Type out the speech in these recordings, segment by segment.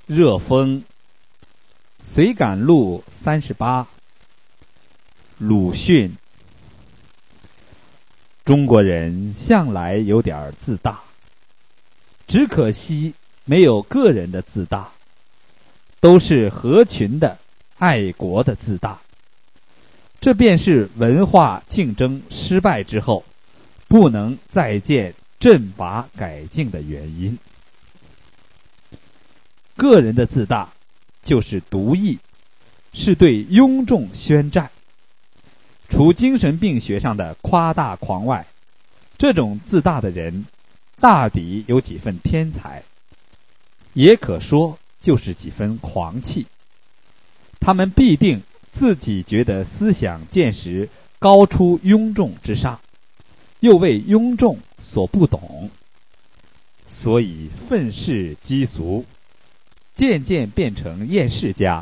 热风。随感录38。鲁迅。中国人向来有点自大，只可惜没有个人的自大，都是合群的爱国的自大。这便是文化竞争失败之后不能再见振拔改进的原因。个人的自大就是独异，是对庸众宣战。除精神病学上的夸大狂外，这种自大的人大抵有几分天才，也可说就是几分狂气。他们必定自己觉得思想见识高出庸众之上，又为庸众所不懂，所以愤世嫉俗，渐渐变成厌世家。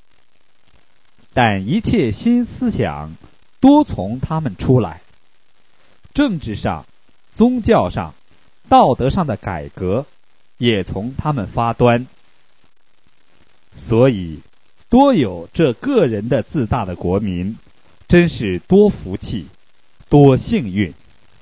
但一切新思想多从他们出来，政治上、宗教上、道德上的改革也从他们发端。所以多有这个人的自大的国民，真是多福气，多幸运。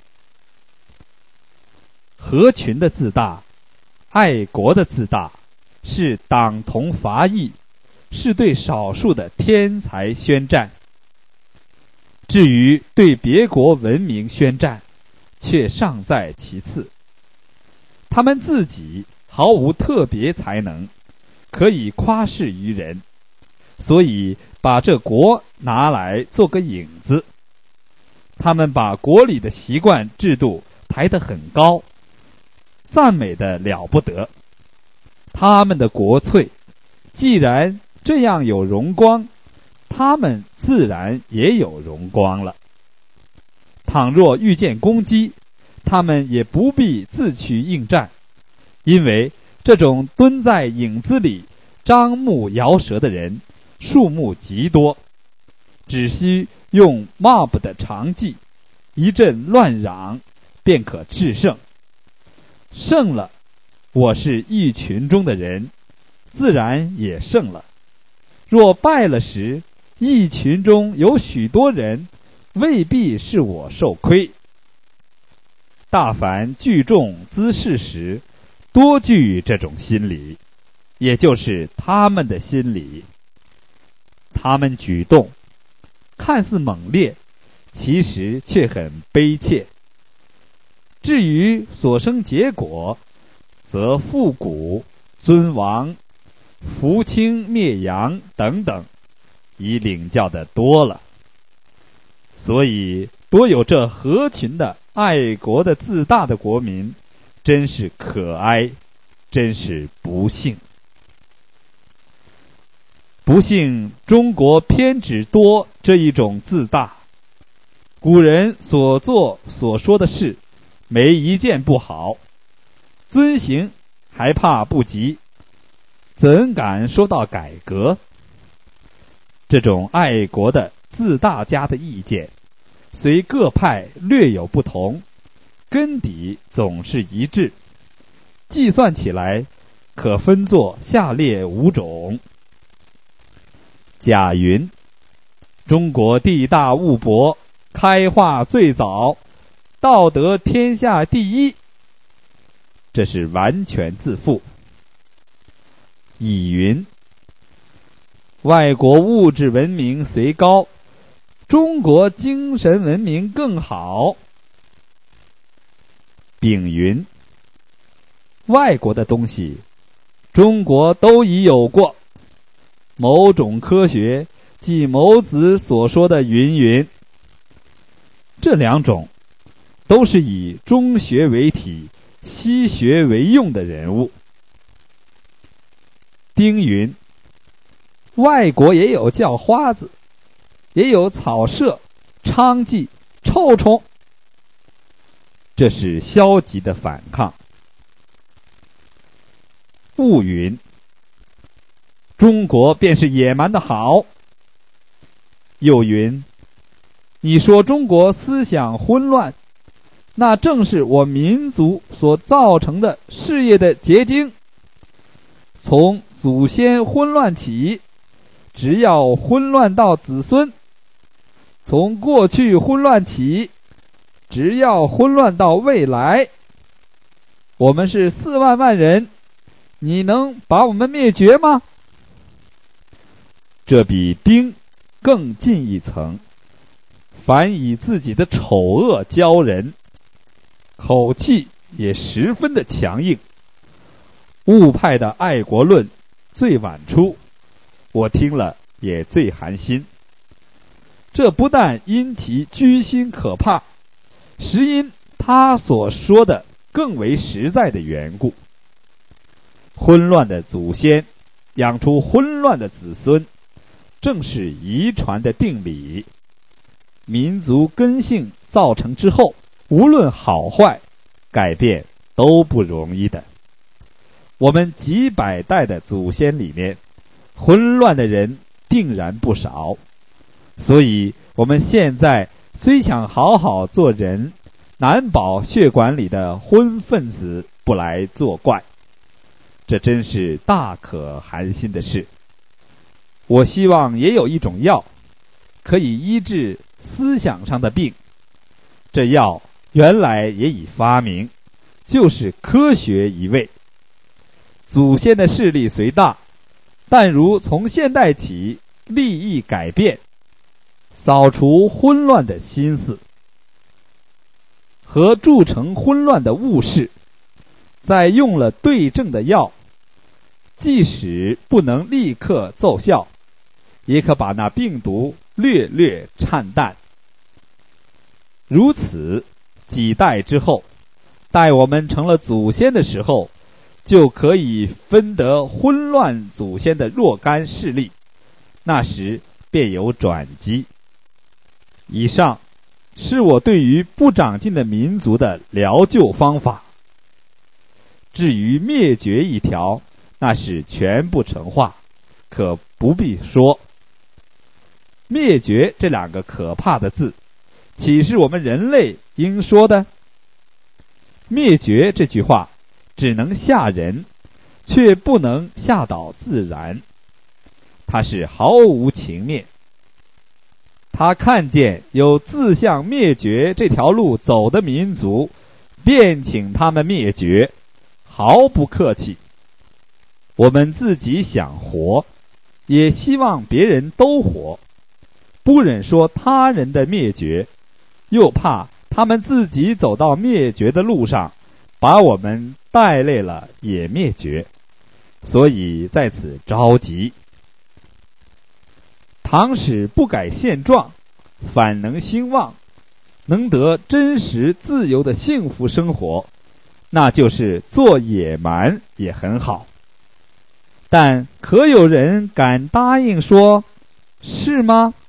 合群的自大，爱国的自大，是党同伐异，是对少数的天才宣战。至于对别国文明宣战，却尚在其次。他们自己毫无特别才能，可以夸示于人，所以把这国拿来做个影子。他们把国里的习惯制度抬得很高，赞美得了不得。他们的国粹既然这样有荣光，他们自然也有荣光了。倘若遇见攻击，他们也不必自去应战，因为这种蹲在影子里张目摇舌的人数目极多，只需用 mob 的常计，一阵乱嚷，便可制胜。胜了，我是一群中的人，自然也胜了。若败了时，一群中有许多人，未必是我受亏。大凡聚众滋事时，多具这种心理，也就是他们的心理。他们举动看似猛烈，其实却很悲切。至于所生结果，则复古、尊王、扶清灭洋等等，已领教的多了。所以多有这合群的爱国的自大的国民，真是可哀，真是不幸。不幸中国偏只多这一种自大。古人所做所说的事，没一件不好，遵行还怕不及，怎敢说到改革？这种爱国的自大家的意见，虽各派略有不同，根底总是一致。计算起来，可分作下列5种。贾云：中国地大物博，开化最早，道德天下第一。这是完全自负。乙云：外国物质文明虽高，中国精神文明更好。丙云：外国的东西，中国都已有过。某种科学，即某子所说的云云。这2种都是以中学为体，西学为用的人物。丁云：外国也有叫花子，也有草舍、娼妓、臭虫。这是消极的反抗。戊云：中国便是野蛮的好。又云：你说中国思想混乱，那正是我民族所造成的事业的结晶。从祖先昏乱起，只要昏乱到子孙；从过去昏乱起，只要昏乱到未来。我们是4万万人，你能把我们灭绝吗？这比兵更进一层，凡以自己的丑恶教人，口气也十分的强硬。误派的爱国论最晚出，我听了也最寒心。这不但因其居心可怕，实因他所说的更为实在的缘故。混乱的祖先养出混乱的子孙，正是遗传的定理。民族根性造成之后，无论好坏，改变都不容易的。我们几百代的祖先里面，混乱的人定然不少。所以我们现在虽想好好做人，难保血管里的昏分子不来作怪，这真是大可寒心的事。我希望也有一种药，可以医治思想上的病。这药原来也已发明，就是科学一味。祖先的势力虽大，但如从现代起立意改变，扫除混乱的心思和铸成混乱的物事，再用了对症的药，即使不能立刻奏效，也可把那病毒略略颤淡。如此几代之后，待我们成了祖先的时候，就可以分得混乱祖先的若干势力，那时便有转机。以上是我对于不长进的民族的疗救方法。至于灭绝一条，那是全不成话，可不必说。灭绝这2个可怕的字，岂是我们人类应说的？灭绝这句话只能吓人，却不能吓倒自然。它是毫无情面。他看见有自向灭绝这条路走的民族，便请他们灭绝，毫不客气。我们自己想活，也希望别人都活，不忍说他人的灭绝，又怕他们自己走到灭绝的路上，把我们带累了也灭绝，所以在此着急。倘使不改现状，反能兴旺，能得真实自由的幸福生活，那就是做野蛮也很好。但可有人敢答应说是吗？